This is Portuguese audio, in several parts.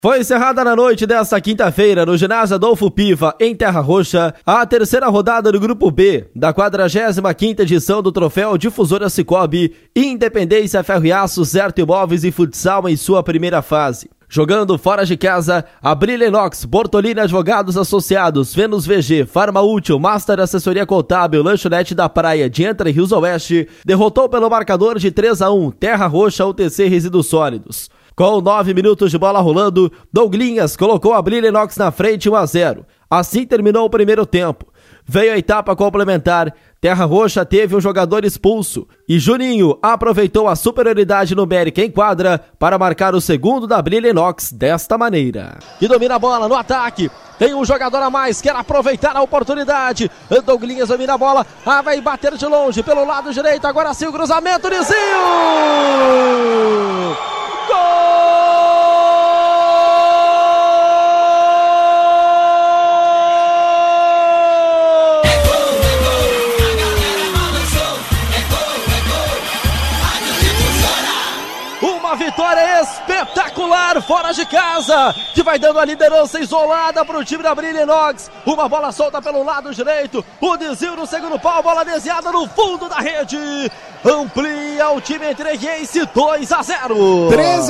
Foi encerrada na noite desta quinta-feira no ginásio Adolfo Piva, em Terra Roxa, a terceira rodada do Grupo B da 45ª edição do Troféu Difusora Cicobi Independência Ferro e Aço, Certo Imóveis e Futsal em sua primeira fase. Jogando fora de casa, a Brilha Inox, Bortolini Advogados Associados, Venus VG, Farma Útil, Master Assessoria Contábil, Lanchonete da Praia de Entre Rios Oeste, derrotou pelo marcador de 3-1 Terra Roxa UTC Resíduos Sólidos. Com 9 minutos de bola rolando, Douglinhas colocou a Brilha Inox na frente 1-0. Assim terminou o primeiro tempo. Veio a etapa complementar, Terra Roxa teve um jogador expulso e Juninho aproveitou a superioridade numérica em quadra para marcar o segundo da Brilha Inox desta maneira. E domina a bola no ataque, tem um jogador a mais, quer aproveitar a oportunidade. Douglinhas domina a bola, vai bater de longe pelo lado direito, agora sim o cruzamento, Nizinho! Gol! Uma vitória espetacular fora de casa, que vai dando a liderança isolada para o time da Brilha Inox. Uma bola solta pelo lado direito, o desvio no segundo pau, bola desviada no fundo da rede. Amplia o time entreguense 2-0.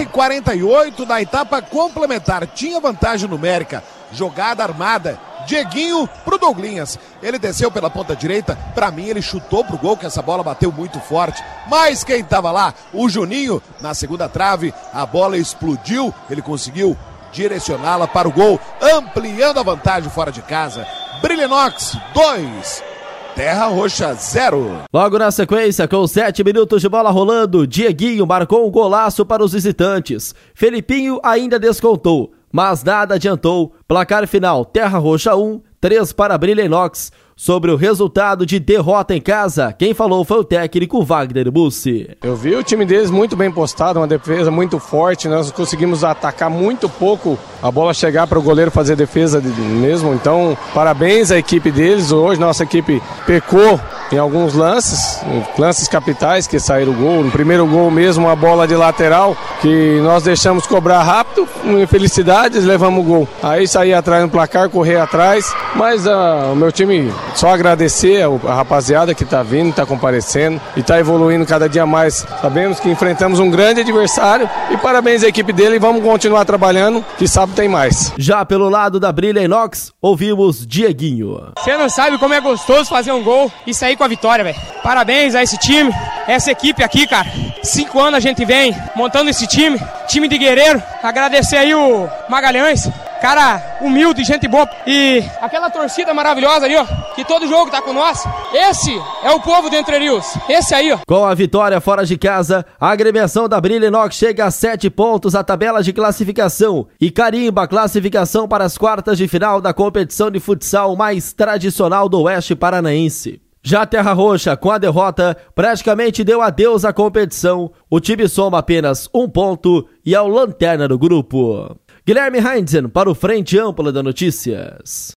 13h48 da etapa complementar. Tinha vantagem numérica. Jogada armada. Dieguinho pro Douglinhas. Ele desceu pela ponta direita. Pra mim, ele chutou pro gol, que essa bola bateu muito forte. Mas quem tava lá? O Juninho, na segunda trave. A bola explodiu. Ele conseguiu direcioná-la para o gol, ampliando a vantagem fora de casa. Brilha Inox 2. Terra Roxa 0. Logo na sequência, com 7 minutos de bola rolando, Dieguinho marcou um golaço para os visitantes. Felipinho ainda descontou, mas nada adiantou. Placar final, Terra Roxa 1, 3 para Brilha Inox. Sobre o resultado de derrota em casa, quem falou foi o técnico Wagner Bussi. Eu vi o time deles muito bem postado, uma defesa muito forte, nós conseguimos atacar muito pouco, a bola chegar para o goleiro fazer defesa mesmo, então parabéns à equipe deles. Hoje nossa equipe pecou em alguns lances capitais que saíram o gol. No primeiro gol mesmo, uma bola de lateral que nós deixamos cobrar rápido, infelicidades, levamos o gol. Aí saí atrás no placar, correr atrás, mas o meu time, só agradecer a rapaziada que está vindo, está comparecendo e está evoluindo cada dia mais. Sabemos que enfrentamos um grande adversário e parabéns à equipe dele e vamos continuar trabalhando, que sábado tem mais. Já pelo lado da Brilha Inox, ouvimos Dieguinho. Você não sabe como é gostoso fazer um gol e sair com a vitória, velho. Parabéns a esse time, essa equipe aqui, cara. 5 anos a gente vem montando esse time de guerreiro. Agradecer aí o Magalhães, cara humilde, gente boa. E aquela torcida maravilhosa ali, ó, que todo jogo tá com nós. Esse é o povo de Entre Rios. Esse aí, ó. Com a vitória fora de casa, a agremiação da Brilha Inox chega a 7 pontos à tabela de classificação e carimba a classificação para as quartas de final da competição de futsal mais tradicional do Oeste Paranaense. Já Terra Roxa, com a derrota, praticamente deu adeus à competição. O time soma apenas 1 ponto e é o lanterna do grupo. Guilherme Heinzen para o Frente Ampla da Notícias.